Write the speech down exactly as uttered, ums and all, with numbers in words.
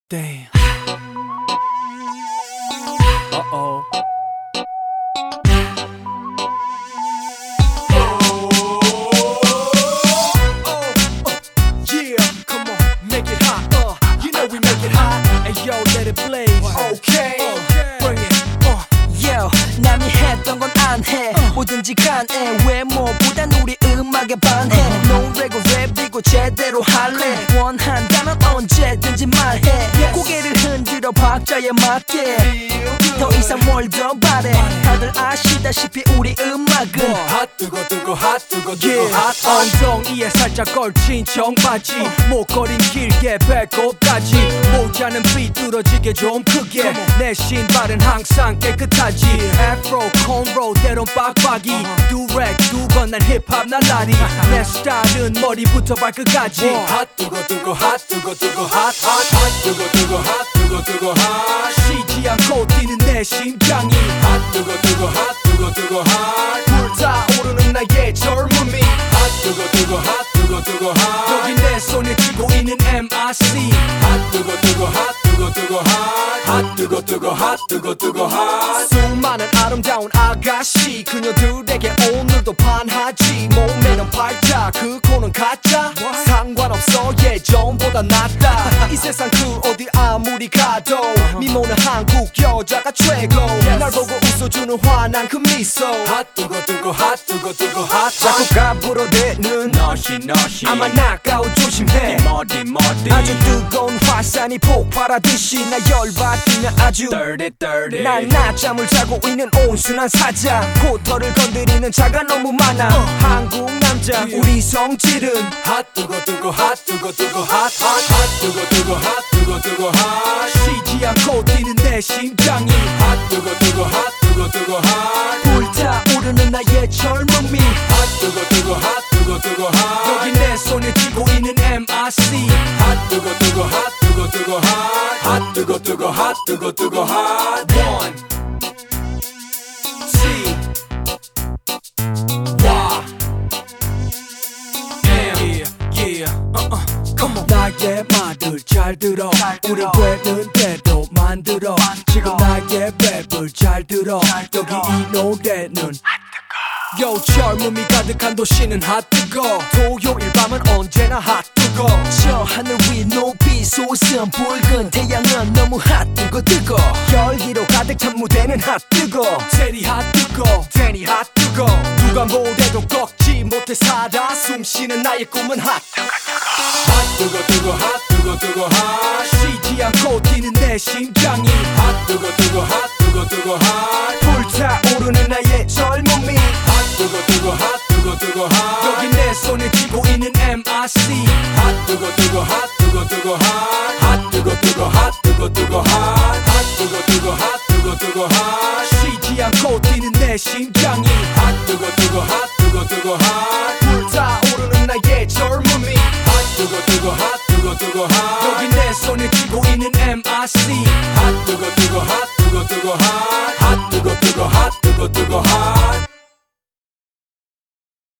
Damn. Uh-oh. 뭐든지 간에 외모보단 우리 음악에 반해 노래고 랩이고 제대로 할래 원한다면 언제든지 말해 고개를 흔들어 박자에 맞게 더 이상 뭘 더 바래 다들 아시다시피 우리 음악은 핫 뜨거 뜨거 핫 뜨거 뜨거 핫 엉덩이에 살짝 걸친 청바지 목걸이는 길게 배꼽까지 모자는 삐뚤어지게 좀 크게 내 신발은 항상 깨끗하지 애프로 콘로 때론 빡빡이 두렉 두건 난 힙합 날라리 내 스타일은 머리부터 발끝까지 핫 뜨거 뜨거 핫 뜨거 뜨거 핫 핫 뜨거 뜨거 핫 뜨거 뜨거 핫 쉬지 않고 뛰는 내 심장이 핫 뜨거 뜨거 핫 뜨거 뜨거 핫 불타오르는 나의 젊음이 핫 뜨거 뜨거 핫 뜨거 뜨거 핫 여기 내 손에 쥐고 있는 엠아르씨 핫 뜨거 뜨거 핫 뜨거 뜨거 핫 뜨거 뜨거 핫 뜨거 뜨거 핫 수많은 아름다운 아가씨 그녀들에게 오늘도 반하지 몸매는 팔자 그 코는 가짜 상관없어 예전보다 낫다 이 세상 그 어디 아무리 가도 미모는 한국 여자가 최고 날 보고 웃어주는 환한 그 미소 핫 뜨거 뜨거 핫 뜨거 뜨거 핫 자꾸 가부러대는 너시 너시 아마 나가오 조심해 머리 머리 아주 뜨거운 화산이 폭발하듯이 나 열받으면 아주 dirty dirty 난 낮잠을 자고 있는 온순한 사자 코털을 건드리는 자가 너무 많아 uh. 한국 남자 yeah. 우리 성질은 핫 뜨거 뜨거 핫 뜨거 뜨거 핫 핫 뜨거 뜨거 핫 뜨거 뜨거 핫 쉬지 않고 뛰는 내 심장이 핫 뜨거 뜨거 핫 뜨거 뜨거 핫 불타오르는 나의 젊음이 핫 뜨거 뜨거 핫 뜨거 뜨거 핫 여기 내 손에 쥐고 있는 엠아르씨 핫 뜨거 뜨거 핫 뜨거 뜨거 핫 뜨거 뜨거 핫 뜨거 뜨거 핫 One T Y M Yeah Yeah uh uh Come on 나의 말을 잘 들어 우리 되는 대로 만들어 지금 나의 랩을 잘 들어 여기 이 노래는 요 젊음이 가득한 도시는 핫뜨거 토요일 밤은 언제나 핫뜨거 저 하늘 위 높이 솟은 붉은 태양은 너무 핫뜨거 뜨거 열기로 가득 찬 무대는 핫뜨거 테리 핫뜨거 데니 핫뜨거 누가 뭐래도 꺾지 못해 살아 숨쉬는 나의 꿈은 핫뜨거 핫뜨거 뜨거 핫뜨거 뜨거 핫 쉬지 않고 뛰는 내 심장이 핫뜨거 뜨거 핫뜨거 뜨거 핫 불타오르는 나의 젊음이 뜨거 뜨거 핫 뜨거 뜨거 핫 여기 내 손에 쥐고 있는 엠아르씨 핫 뜨거 뜨거 핫 뜨거 뜨거 핫 뜨거 뜨거 핫 뜨거 뜨거 핫 뜨거 뜨거 핫 뜨거 뜨거 핫 쉬지 않고 뛰는 내 심장이 핫 뜨거 뜨거 핫 뜨거 뜨거 핫 불타오르는 나의 젊음이 핫 뜨거 뜨거 핫 뜨거 뜨거 핫 여기 내 손에 쥐고 있는 엠아르씨 핫 뜨거 뜨거 핫 뜨거 뜨거 핫 뜨거 뜨거 핫 뜨거 뜨거 핫